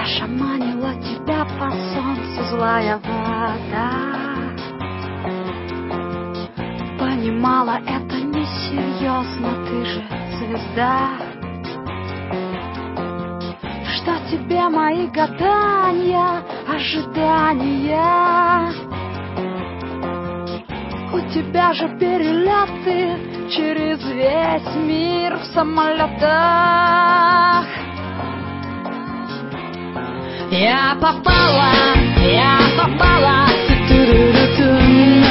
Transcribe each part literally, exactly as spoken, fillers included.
Шаманила тебя по солнцу злая вода. Понимала, это несерьезно, ты же звезда. Что тебе мои гадания, ожидания? У тебя же перелеты через весь мир в самолетах. Я попала, я попала, ту-ту-ру-ту-тум.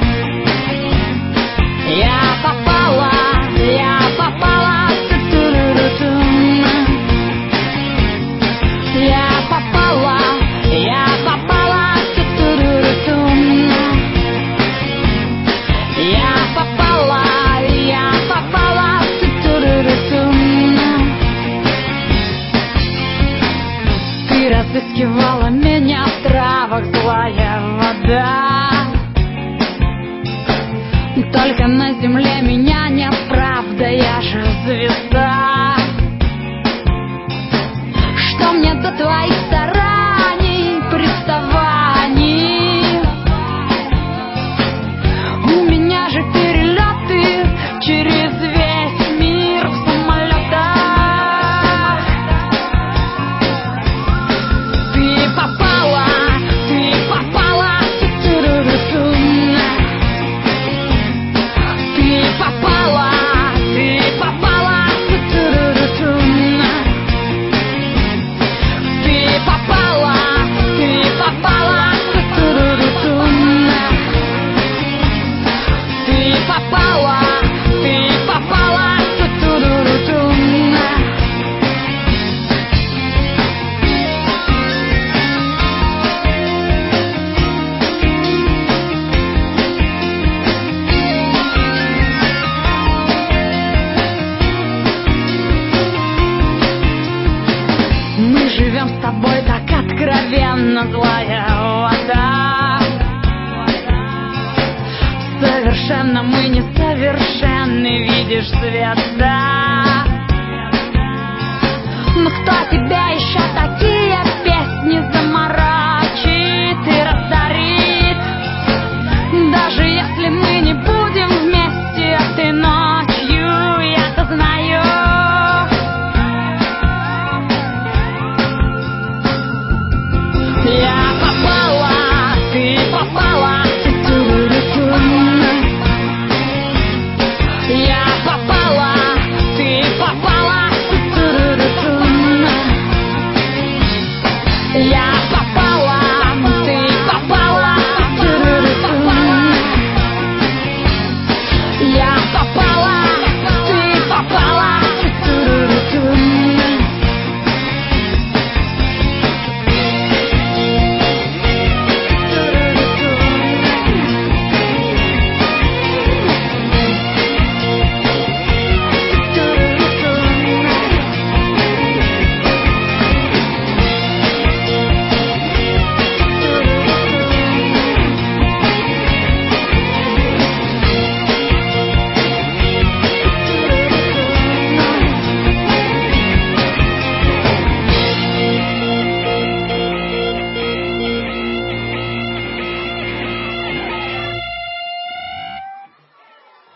Я попала, я попала, ту-ту-ру-ту-тум. Я попала, я попала, ту-ту-ру-ту-тум. Я попала, я попала, ту-ту-ру-ту-тум. Ты разыскивала меня в травах, злая вода. Только на земле меня нет, правда, я же звезда. Что мне до твоих стараний, приставаний? У меня же перелеты через весь мир в самолетах. Ты попала, ты попала, ту-ту-ру-ту-тум. Ты попала, ты попала, ту-ту-ру-ту-тум. Ты попала, ты попала, ту-ту-ру-ту-тум. Ты попала, ты попала, ту-ту-ру-ту-тум. Мы живем с тобой так откровенно, злая вода. Совершенно мы несовершенны, видишь, звезда. Но кто тебе